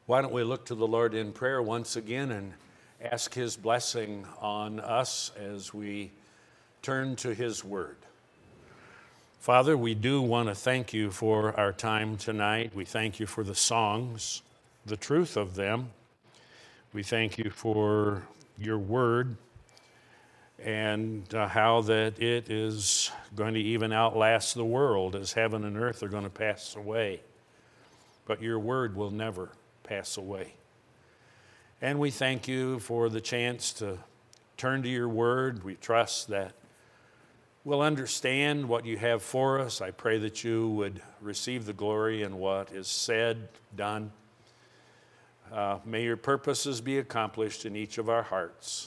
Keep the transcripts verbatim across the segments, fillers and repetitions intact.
Why don't we look to the Lord in prayer once again and ask His blessing on us as we turn to His Word. Father, we do want to thank you for our time tonight. We thank you for the songs, the truth of them. We thank you for your Word and uh, how that it is going to even outlast the world, as heaven and earth are going to pass away. But your Word will never pass away. And we thank you for the chance to turn to your Word. We trust that we'll understand what you have for us. I pray that you would receive the glory in what is said, done. Uh, may your purposes be accomplished in each of our hearts.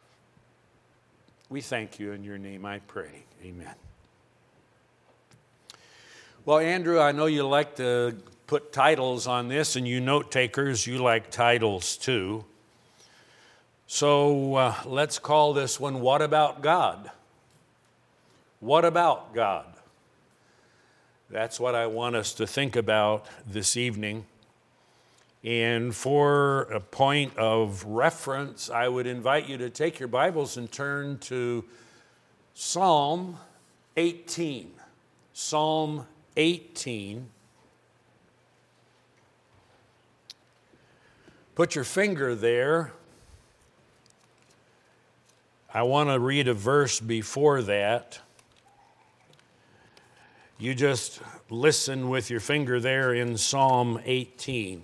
We thank you in your name, I pray. Amen. Well, Andrew, I know you like to put titles on this, and you note takers, you like titles too. So uh, let's call this one, What About God? What about God? That's what I want us to think about this evening. And for a point of reference, I would invite you to take your Bibles and turn to Psalm eighteen. Psalm eighteen. Put your finger there. I want to read a verse before that. You just listen with your finger there in Psalm eighteen.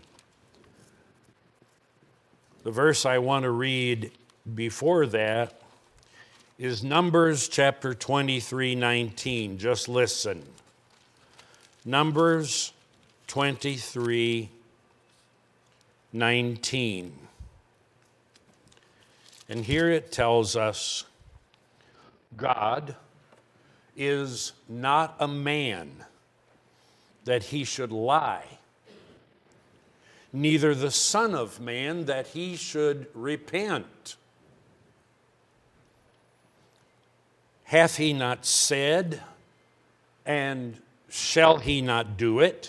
The verse I want to read before that is Numbers chapter twenty-three nineteen. Just listen. Numbers twenty-three nineteen. And here it tells us, God is not a man that he should lie, neither the Son of Man that he should repent. Hath he not said, and shall he not do it?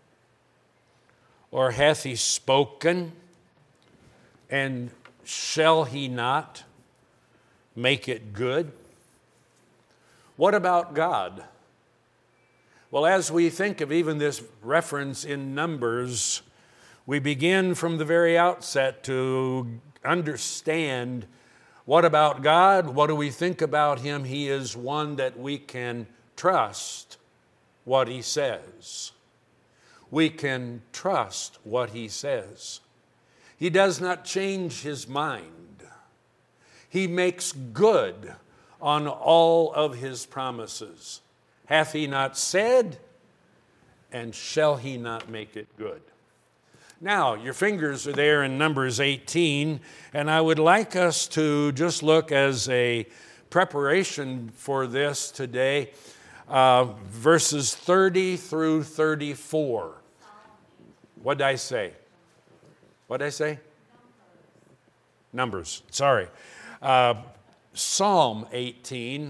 Or hath he spoken, and shall he not make it good? What about God? Well, as we think of even this reference in Numbers, we begin from the very outset to understand what about God? What do we think about him? He is one that we can trust what he says. We can trust what he says. He does not change his mind. He makes good on all of his promises. Hath he not said, and shall he not make it good? Now, your fingers are there in Numbers eighteen, and I would like us to just look as a preparation for this today, uh, verses thirty through thirty-four. What did I say? What did I say? Numbers, sorry. Uh, Psalm eighteen,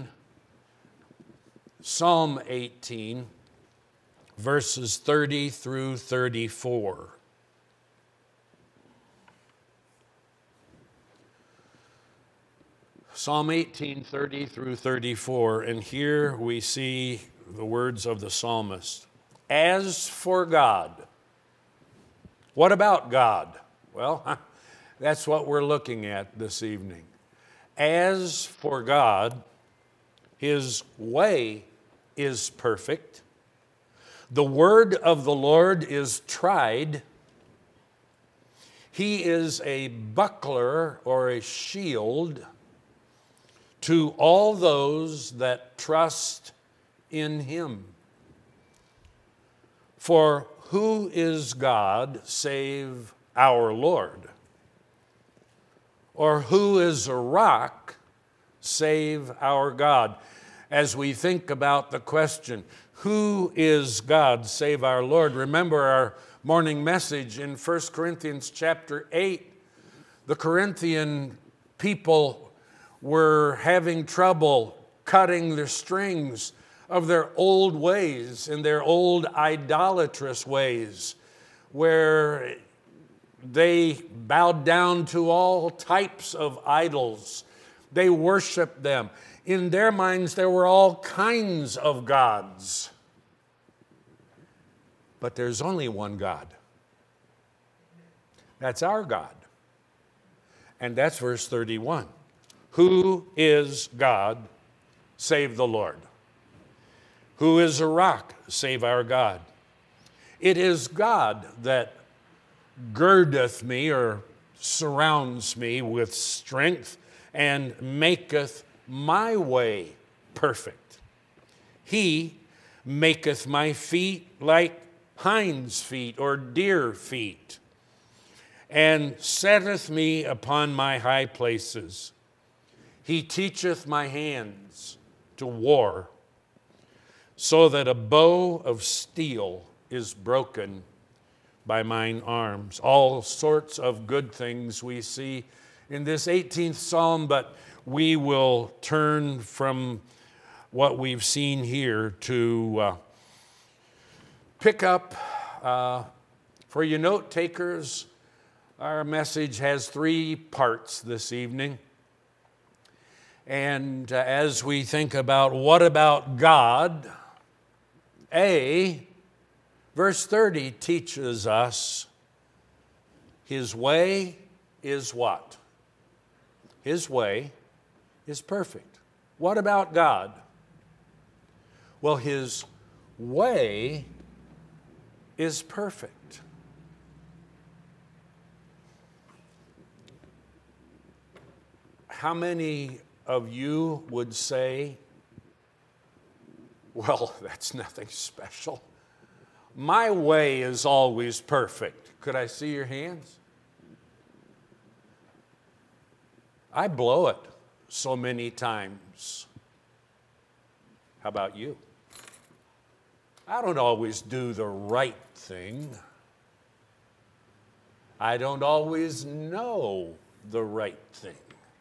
Psalm eighteen, verses thirty through thirty-four. Psalm eighteen, thirty through thirty-four, and here we see the words of the psalmist. As for God, what about God? Well, that's what we're looking at this evening. As for God, his way is perfect. The word of the Lord is tried. He is a buckler or a shield to all those that trust in him. For who is God save our Lord? Or who is a rock save our God? As we think about the question, who is God save our Lord? Remember our morning message in First Corinthians chapter eight. The Corinthian people were having trouble cutting the strings of their old ways and their old idolatrous ways, where They bowed down to all types of idols. They worshiped them. In their minds, there were all kinds of gods. But there's only one God. That's our God. And that's verse thirty-one. Who is God save the Lord? Who is a rock save our God? It is God that girdeth me or surrounds me with strength and maketh my way perfect. He maketh my feet like hinds' feet or deer feet, and setteth me upon my high places. He teacheth my hands to war, so that a bow of steel is broken by mine arms. All sorts of good things we see in this eighteenth Psalm, but we will turn from what we've seen here to uh, pick up, uh, for you note takers, our message has three parts this evening. And uh, as we think about what about God, A, verse thirty teaches us his way is what? His way is perfect. What about God? Well, his way is perfect. How many of you would say, well, that's nothing special. My way is always perfect. Could I see your hands? I blow it so many times. How about you? I don't always do the right thing. I don't always know the right thing.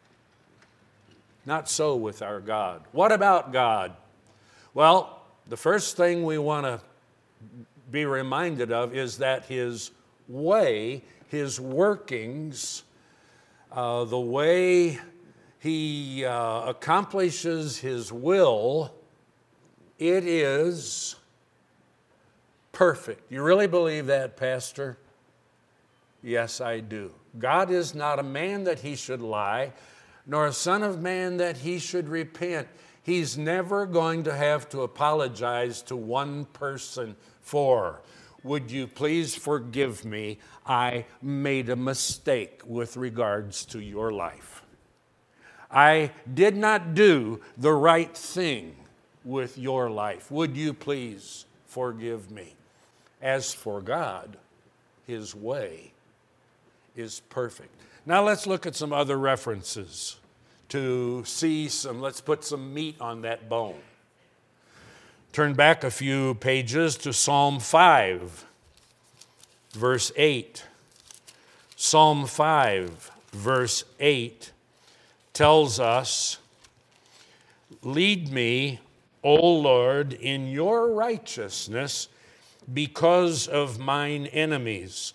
Not so with our God. What about God? Well, the first thing we want to be reminded of is that his way, his workings, uh, the way he uh, accomplishes his will, it is perfect. You really believe that, Pastor? Yes, I do. God is not a man that he should lie, nor a son of man that he should repent. He's never going to have to apologize to one person for, would you please forgive me? I made a mistake with regards to your life. I did not do the right thing with your life. Would you please forgive me? As for God, his way is perfect. Now let's look at some other references to see some, let's put some meat on that bone. Turn back a few pages to Psalm five, verse eight. Psalm five, verse eight tells us, lead me, O Lord, in your righteousness because of mine enemies.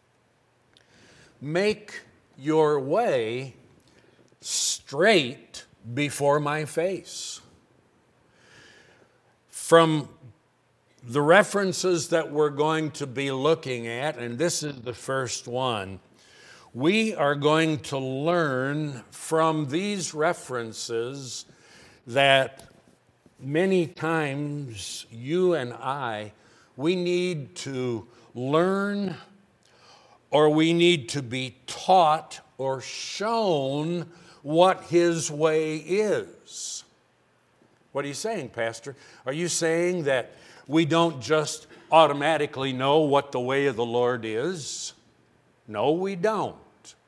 Make your way straight before my face. From the references that we're going to be looking at, and this is the first one, we are going to learn from these references that many times you and I, we need to learn, or we need to be taught or shown what his way is. What are you saying, Pastor? Are you saying that we don't just automatically know what the way of the Lord is? No, we don't.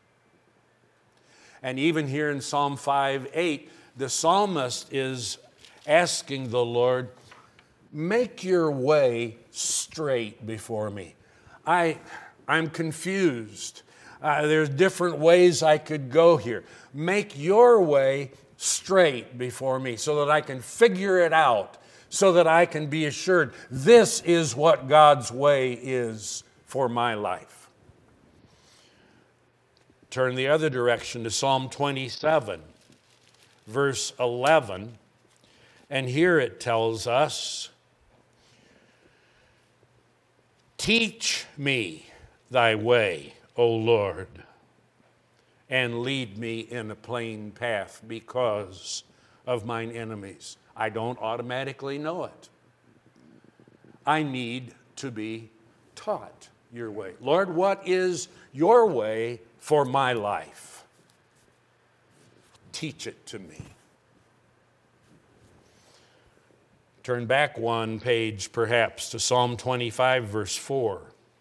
And even here in Psalm five eight, the psalmist is asking the Lord, make your way straight before me. I, I'm confused. Uh, there's different ways I could go here. Make your way straight before me so that I can figure it out, so that I can be assured this is what God's way is for my life. turn the other direction to Psalm twenty-seven, verse eleven. And here it tells us, teach me thy way, O Lord, and lead me in a plain path because of mine enemies. I don't automatically know it. I need to be taught your way. Lord, what is your way for my life? Teach it to me. Turn back one page, perhaps, to Psalm twenty-five, verse four.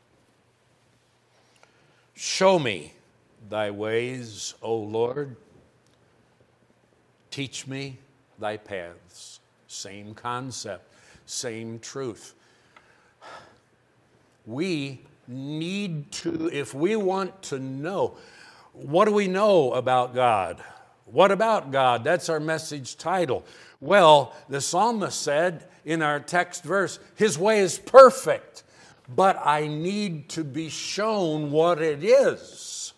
Show me thy ways, O Lord. Teach me thy paths. Same concept, same truth. We need to, if we want to know, what do we know about God? What about God? That's our message title. Well, the psalmist said in our text verse, his way is perfect, but I need to be shown what it is.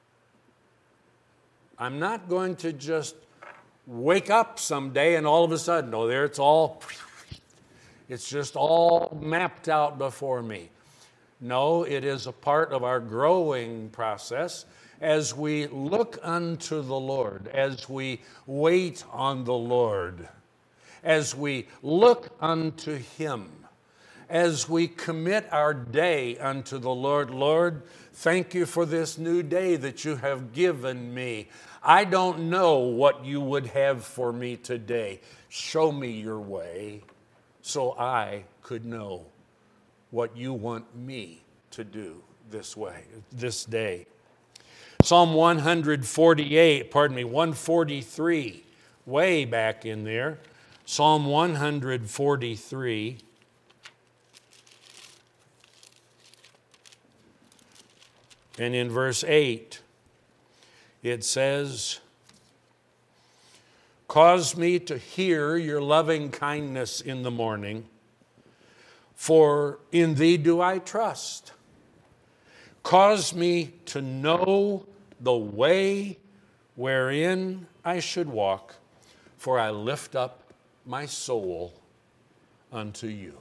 I'm not going to just wake up someday and all of a sudden, oh, there it's all, it's just all mapped out before me. No, it is a part of our growing process as we look unto the Lord, as we wait on the Lord, as we look unto Him, as we commit our day unto the Lord. Lord, thank you for this new day that you have given me. I don't know what you would have for me today. Show me your way so I could know what you want me to do this way, this day. Psalm one forty-eight, pardon me, one forty-three, way back in there. Psalm one forty-three. And in verse eight, it says, cause me to hear your loving kindness in the morning, for in thee do I trust. Cause me to know the way wherein I should walk, for I lift up my soul unto you.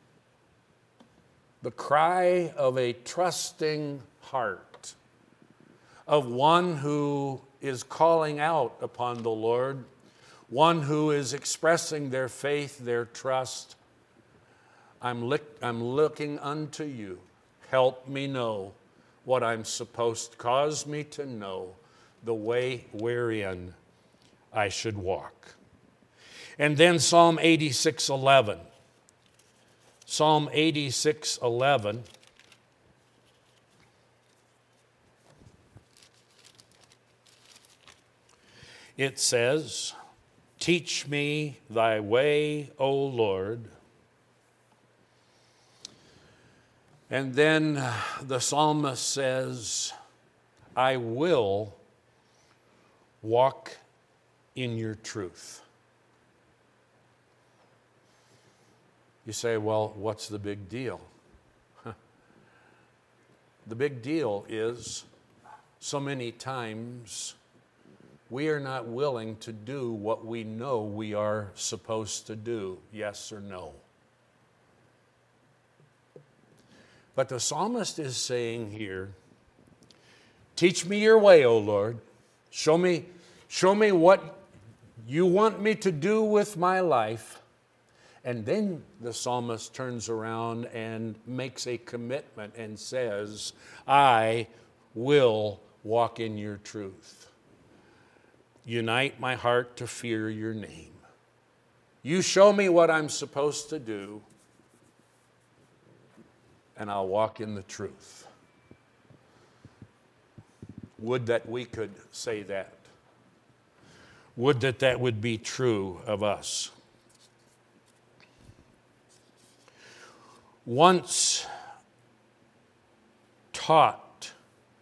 The cry of a trusting heart, of one who is calling out upon the Lord, one who is expressing their faith, their trust. I'm, li- I'm looking unto you. Help me know what I'm supposed to, cause me to know the way wherein I should walk. And then Psalm eighty-six eleven. Psalm eighty-six eleven. It says, teach me thy way, O Lord. And then the psalmist says, I will walk in your truth. You say, well, what's the big deal? The big deal is so many times we are not willing to do what we know we are supposed to do, yes or no. But the psalmist is saying here, teach me your way, O Lord. Show me, show me what you want me to do with my life. And then the psalmist turns around and makes a commitment and says, I will walk in your truth. Unite my heart to fear your name. You show me what I'm supposed to do, and I'll walk in the truth. Would that we could say that. Would that that would be true of us. Once taught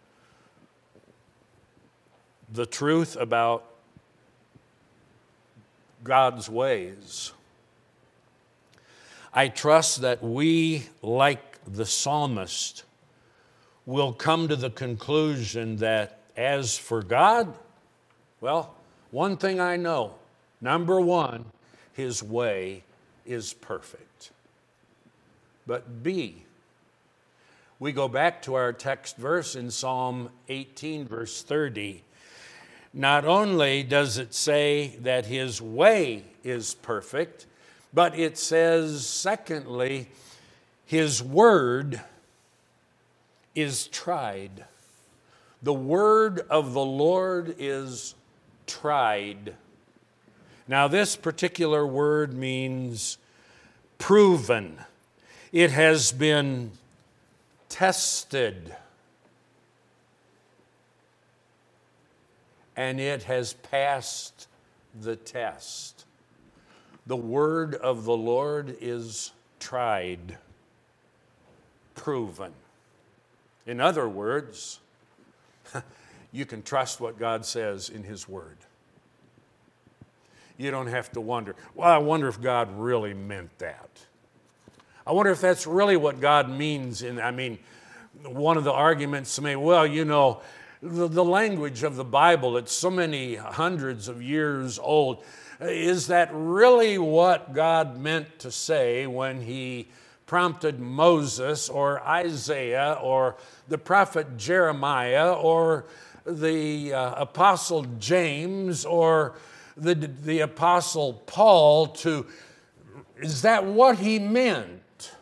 the truth about God's ways, I trust that we, like the psalmist, will come to the conclusion that as for God, well, one thing I know, number one, his way is perfect. But B, we go back to our text verse in Psalm eighteen, verse thirty. Not only does it say that his way is perfect, but it says, secondly, his word is tried. The word of the Lord is tried. Now, this particular word means proven. It has been tested. And it has passed the test. The word of the Lord is tried, proven. In other words, you can trust what God says in his word. You don't have to wonder, well, I wonder if God really meant that. I wonder if that's really what God means. In, I mean, one of the arguments to me, well, you know, the, the language of the Bible, it's so many hundreds of years old. Is that really what God meant to say when he prompted Moses or Isaiah or the prophet Jeremiah or the uh, apostle James or the, the apostle Paul to, is that what he meant?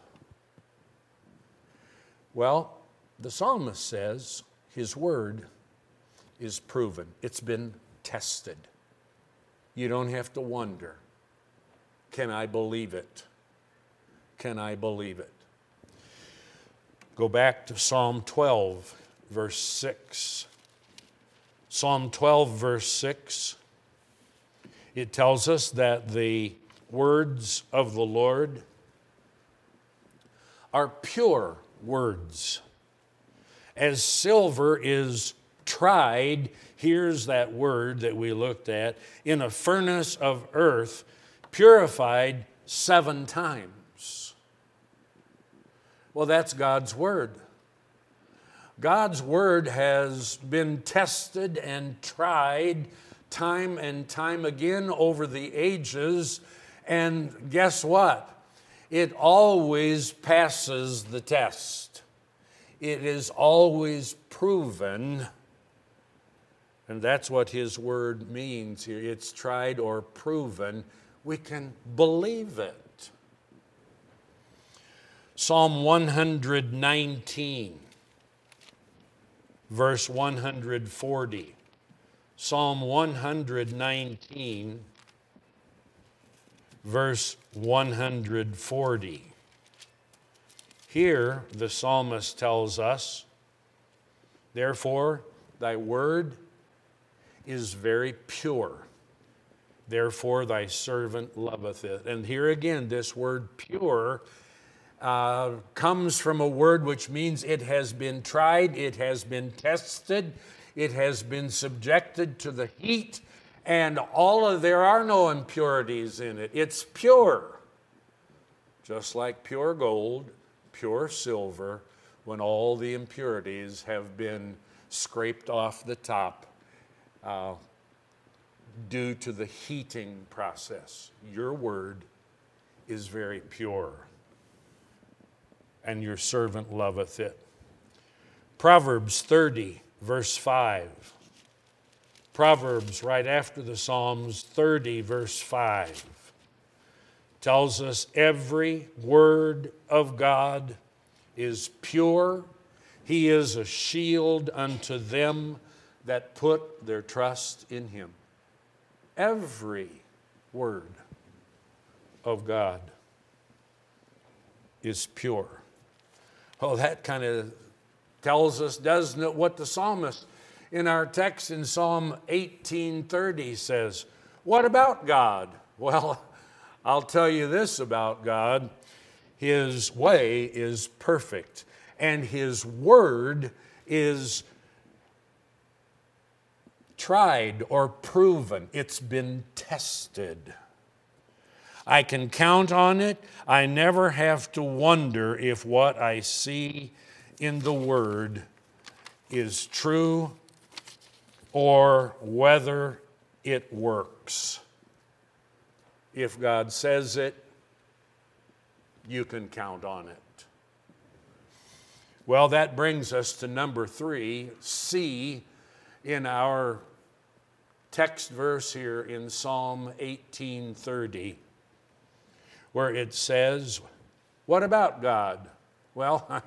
Well, the psalmist says his word is proven. It's been tested. You don't have to wonder, can I believe it? Can I believe it? Go back to Psalm twelve, verse six. Psalm twelve, verse six. It tells us that the words of the Lord are pure words. As silver is tried, here's that word that we looked at, in a furnace of earth, purified seven times. Well, that's God's word. God's word has been tested and tried time and time again over the ages, and guess what? It always passes the test. It is always proven, and that's what his word means here. It's tried or proven. We can believe it. Psalm one nineteen, verse one forty. Psalm one nineteen, verse one forty. Here, the psalmist tells us, therefore, thy word is very pure. Therefore, thy servant loveth it. And here again, this word pure uh, comes from a word which means it has been tried, it has been tested, it has been subjected to the heat, and all of there are no impurities in it. It's pure, just like pure gold, pure silver, when all the impurities have been scraped off the top uh, due to the heating process. Your word is very pure, and your servant loveth it. Proverbs thirty, verse five. Proverbs, right after the Psalms, thirty, verse five, tells us every word of God is pure. He is a shield unto them that put their trust in him. Every word of God is pure. Oh, that kind of tells us, doesn't it, what the psalmist in our text in Psalm eighteen thirty says. What about God? Well, I'll tell you this about God. His way is perfect, and his word is tried or proven. It's been tested. I can count on it. I never have to wonder if what I see in the word is true or whether it works. If God says it, you can count on it. Well, that brings us to number three, C, in our text verse here in Psalm eighteen thirty, where it says, what about God? Well,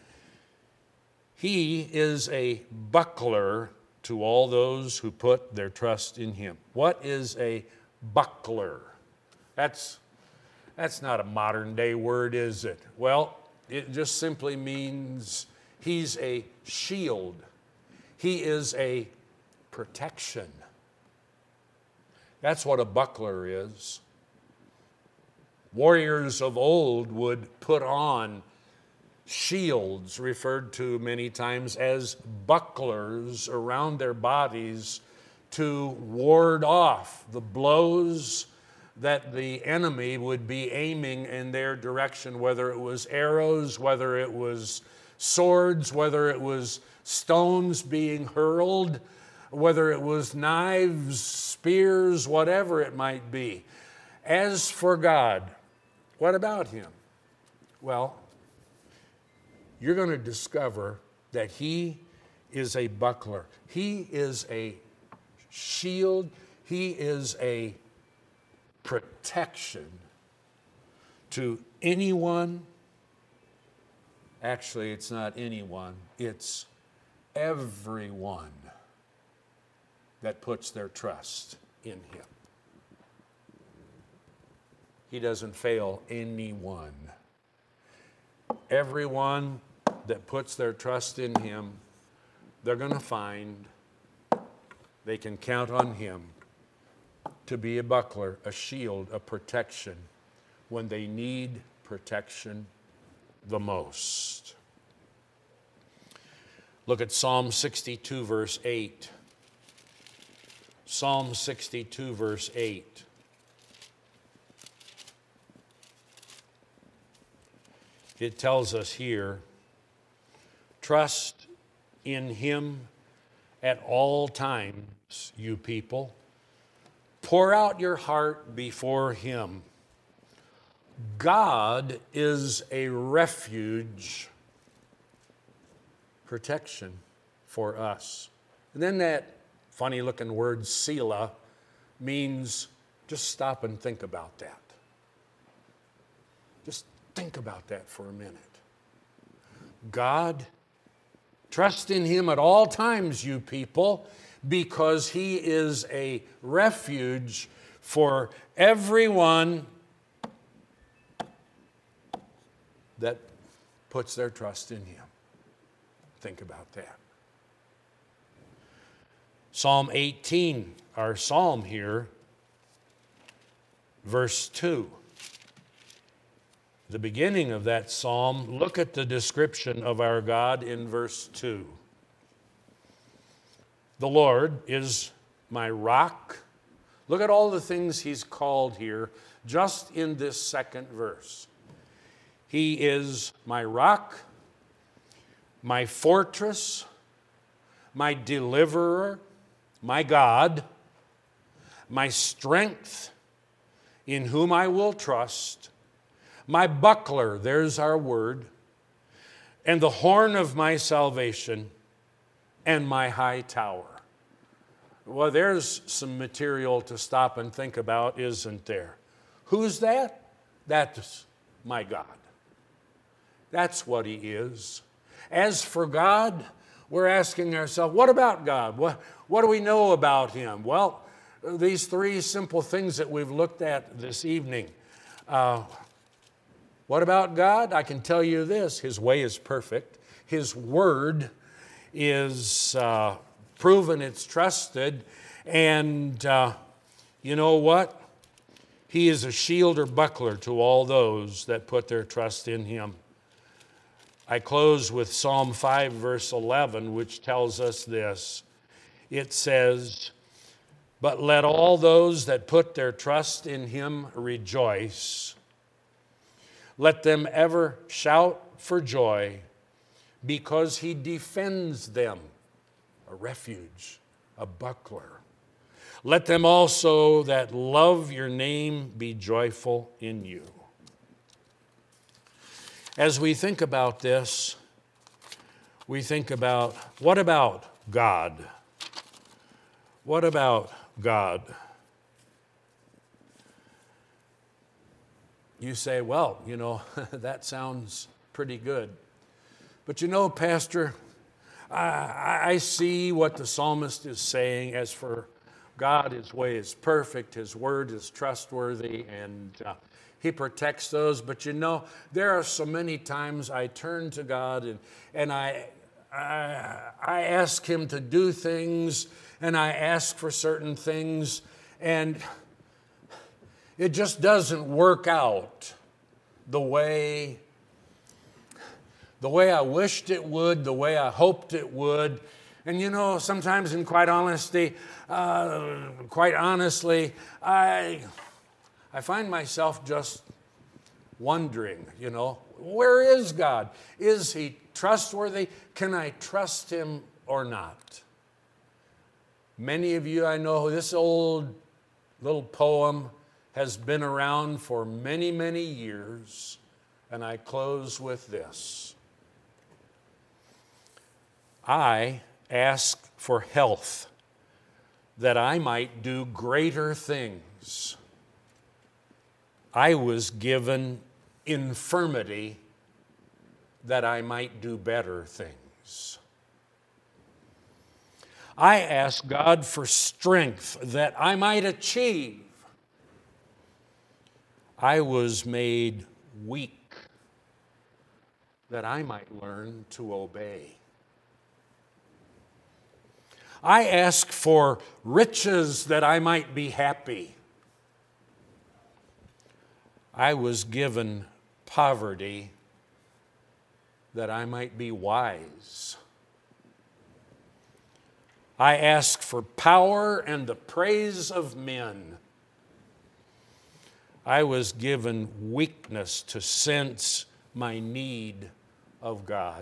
He is a buckler to all those who put their trust in Him. What is a buckler? That's, that's not a modern day word, is it? Well, it just simply means He's a shield. He is a protection. That's what a buckler is. Warriors of old would put on shields, referred to many times as bucklers, around their bodies to ward off the blows that the enemy would be aiming in their direction, whether it was arrows, whether it was swords, whether it was stones being hurled, whether it was knives, spears, whatever it might be. As for God, what about Him? Well, you're going to discover that He is a buckler. He is a shield. He is a protection to anyone. Actually, it's not anyone. It's everyone that puts their trust in Him. He doesn't fail anyone. Everyone that puts their trust in Him, they're going to find they can count on Him to be a buckler, a shield, a protection when they need protection the most. Look at Psalm sixty-two, verse eight. Psalm sixty-two, verse eight. It tells us here, trust in Him at all times, you people. Pour out your heart before Him. God is a refuge, protection for us. And then that funny looking word, Selah, means just stop and think about that. Just think about that for a minute. God, trust in Him at all times, you people, because He is a refuge for everyone that puts their trust in Him. Think about that. Psalm eighteen, our psalm here, verse two. The beginning of that psalm, look at the description of our God in verse two. The Lord is my rock. Look at all the things He's called here just in this second verse. He is my rock, my fortress, my deliverer, my God, my strength, in whom I will trust, my buckler, there's our word, and the horn of my salvation, and my high tower. Well, there's some material to stop and think about, isn't there? Who's that? That's my God. That's what He is. As for God, we're asking ourselves, what about God? What, what do we know about Him? Well, these three simple things that we've looked at this evening. Uh, what about God? I can tell you this, His way is perfect. His word is uh, proven, it's trusted, and uh, you know what? He is a shield or buckler to all those that put their trust in Him. I close with Psalm five, verse eleven, which tells us this. It says, "But let all those that put their trust in Him rejoice. Let them ever shout for joy, because He defends them," a refuge, a buckler. Let them also that love your name be joyful in you. As we think about this, we think about, what about God? What about God? You say, well, you know, that sounds pretty good. But you know, Pastor, I, I see what the psalmist is saying. As for God, His way is perfect, His word is trustworthy, and uh, He protects those. But you know, there are so many times I turn to God and, and I, I, I ask Him to do things, and I ask for certain things, and it just doesn't work out the way, the way I wished it would, the way I hoped it would. And you know, sometimes in quite honesty, uh, quite honestly, I, I find myself just wondering, you know, where is God? Is He trustworthy? Can I trust Him or not? Many of you, I know, this old little poem has been around for many, many years, and I close with this. I ask for health that I might do greater things. I was given infirmity that I might do better things. I ask God for strength that I might achieve. I was made weak that I might learn to obey. I ask for riches that I might be happy. I was given poverty that I might be wise. I ask for power and the praise of men. I was given weakness to sense my need of God.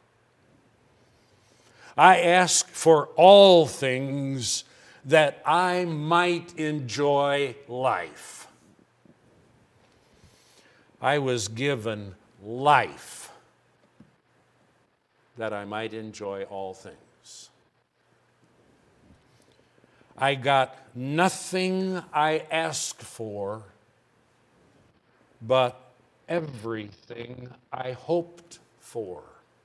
I ask for all things that I might enjoy life. I was given life that I might enjoy all things. I got nothing I asked for, but everything I hoped for.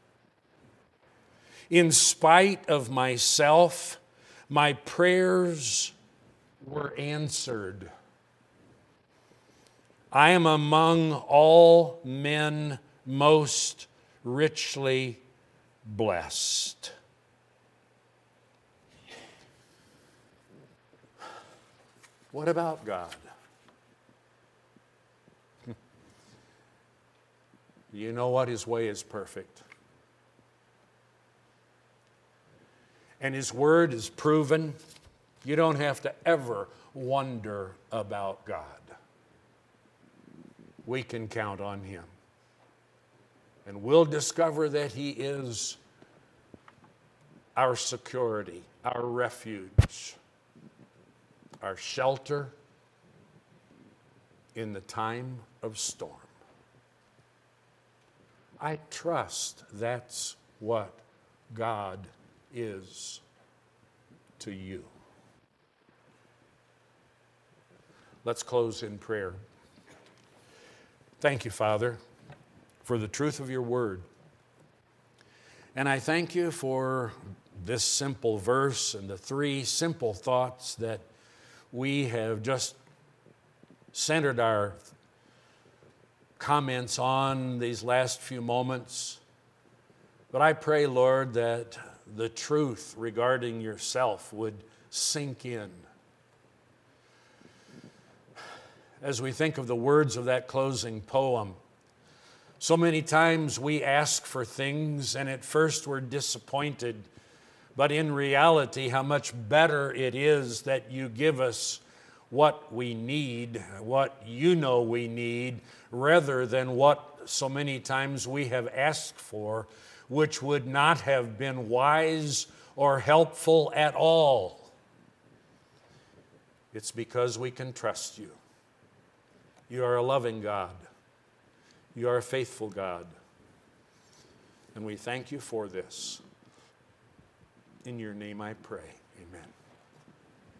In spite of myself, my prayers were answered. I am among all men most richly blessed. What about God? You know what? His way is perfect. And His word is proven. You don't have to ever wonder about God. We can count on Him. And we'll discover that He is our security, our refuge, our shelter in the time of storm. I trust that's what God is to you. Let's close in prayer. Thank you, Father, for the truth of your word. And I thank you for this simple verse and the three simple thoughts that we have just centered our comments on these last few moments. But I pray, Lord, that the truth regarding yourself would sink in. As we think of the words of that closing poem, so many times we ask for things and at first we're disappointed, but in reality, how much better it is that you give us what we need, what you know we need, rather than what so many times we have asked for, which would not have been wise or helpful at all. It's because we can trust you. You are a loving God. You are a faithful God. And we thank you for this. In your name I pray. Amen.